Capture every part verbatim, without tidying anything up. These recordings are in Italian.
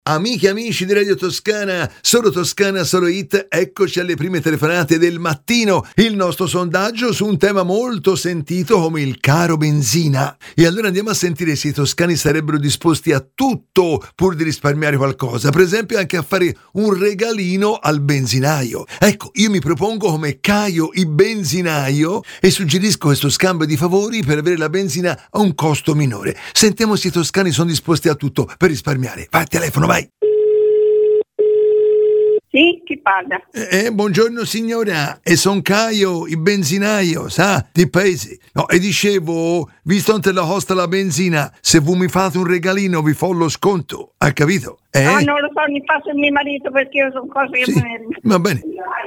Amiche e amici di Radio Toscana, solo Toscana, solo hit, eccoci alle prime telefonate del mattino, il nostro sondaggio su un tema molto sentito come il caro benzina. E allora andiamo a sentire se i toscani sarebbero disposti a tutto pur di risparmiare qualcosa, per esempio anche a fare un regalino al benzinaio. Ecco, io mi propongo come Caio il benzinaio e suggerisco questo scambio di favori per avere la benzina a un costo minore. Sentiamo se i toscani sono disposti a tutto per risparmiare. Vai, telefono, vai! Sì, chi parla? Eh, eh, buongiorno signora, e son Caio, il benzinaio, sa, di paese. No, e dicevo, visto che la costa la benzina, se voi mi fate un regalino vi fo lo sconto, ha capito? Eh? Ah, non lo so, mi passa mio marito perché io sono cose che... Sì, va bene.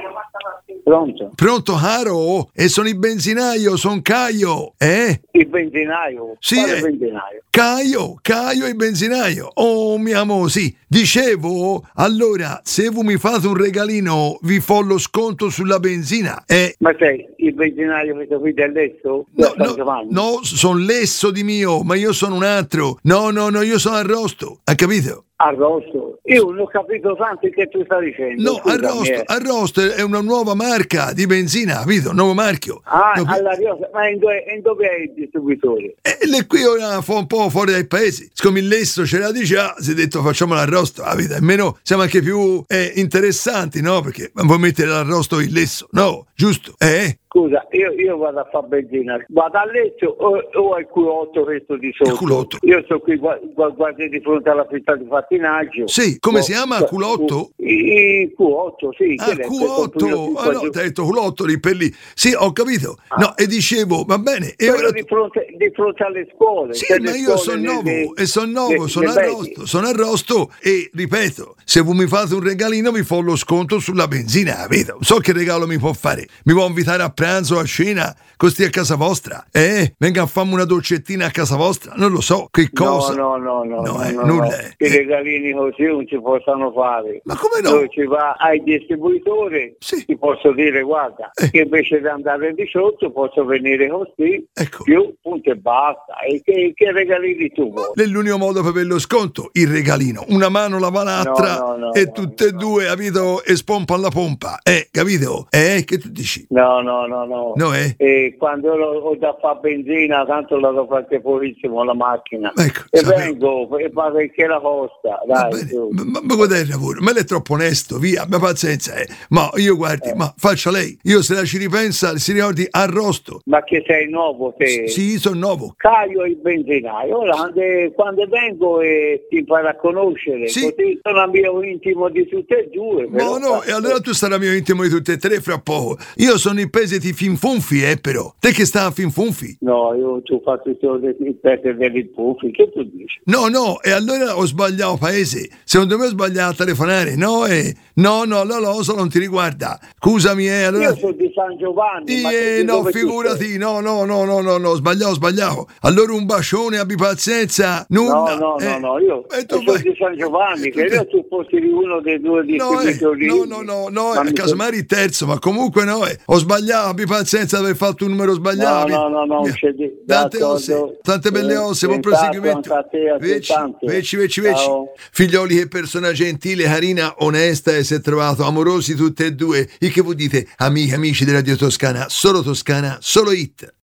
Pronto? Pronto, caro? E sono il benzinaio, son Caio, eh? Il benzinaio? Sì, Quale eh. benzinaio? Caio, Caio il benzinaio. Oh, mio amore, sì. Dicevo, allora, se voi mi fate un regalino, vi fo lo sconto sulla benzina, eh? Ma sei il benzinaio che qui dell'Esso? No, no, no, sono lesso di mio, ma io sono un altro. No, no, no, io sono Arrosto, ha capito? Arrosto? Io non ho capito tanto che tu stai dicendo. No, Scusami, Arrosto, eh. Arrosto è una nuova marca di benzina, capito? Un nuovo marchio. Ah, No, all'Ariosto, ma in dove, in dove è il distributore? E le qui ora fa un po' fuori dai paesi. Siccome il lesso c'era di già, si è detto facciamo l'arrosto, capito? Almeno siamo anche più eh, interessanti, no? Perché non vuoi mettere l'arrosto in lesso, no? Giusto? Eh? Scusa, io, io vado a fare benzina, vado a letto o, o al culotto questo di sotto? Il culotto. Io sto qui gua- gua- guardi di fronte alla pista di pattinaggio. Sì, come No, si chiama? no, Culotto? Il Q otto, sì. Ah, Q otto, ah no, ti hai detto culotto lì per lì. Sì, ho capito. Ah. No, e dicevo, va bene. E Quello ora di fronte, di fronte alle scuole. sì, cioè ma le io scuole sono le- nuovo le- e sono nuovo, le- sono le medie. arrosto, sono arrosto e ripeto, se voi mi fate un regalino vi fo lo sconto sulla benzina, capito? Non so che regalo mi può fare. Mi può invitare a pranzo, a cena, costi a casa vostra? Eh? Venga a farmi una dolcettina a casa vostra? Non lo so, che cosa? No, no, no, no, No, no, eh, no, nulla, no. eh. I regalini così non si possono fare. Ma come no? Dove ci va ai distribuitori, Sì. ti posso dire, guarda, Eh. che invece di andare di sotto posso venire così, Ecco. più, punto e basta. E che, che regalini tu vuoi? È l'unico modo per avere lo sconto, il regalino. Una mano lava l'altra No, no, no, e no, tutte e no. due, capito? E spompa alla pompa. Eh, capito? Eh, che tu dici? No, no, no, no. No, eh? E quando io ho ho da fare benzina, tanto la do qualche pochissimo la macchina. Ecco, e sapevo. vengo, e ma perché la costa? Va Dai, bene, su. ma, ma, ma guarda il lavoro, ma lei è troppo onesto, via, abbia pazienza, eh. Ma io guardi, ma faccia lei, io se la ci ripensa, si ricordi arrosto. Ma che sei nuovo te? Sì, sono nuovo. Caio il benzinaio, ora quando, quando vengo e ti impari a conoscere, Sì. così sono amico intimo di tutte e due. No, però- no, e allora tu sarai mio intimo di tutte e tre fra poco. Io sono il paese di Finfunfi, eh, però. Te che sta a Finfunfi? No, io ti ho fatto il pezzo dei puffi, che tu dici? No, no, e allora ho sbagliato paese. Secondo me ho sbagliato a telefonare, no? Eh, no, no, la Losa non ti riguarda. Scusami, eh, allora... Io sono di San Giovanni. ma Eh, di no, dove tu sei? figurati, no, no, no, no, no, no, sbagliato, sbagliato. Allora un bacione, abbi pazienza, No, nulla. no, eh. no, no, io E tu sono vai- di San Giovanni, e tu che te- io tu fossi di uno dei due No, eh, distributori. no, no, no, no, Ma eh, mi- casomai il terzo, ma comunque no, eh, ho sbagliato, abbi pazienza di aver fatto un numero No, sbagliato. no, no, no, Via. c'è di- Tante d'accordo. osse, tante belle Eh, osse, buon senz'altro proseguimento. anche a te, Veci, altrettanto. veci, veci, veci. Ciao. Figlioli, che persona gentile, carina, onesta e si è trovato, amorosi tutte e due. E che voi dite, amiche, amici di Radio Toscana, solo Toscana, solo hit.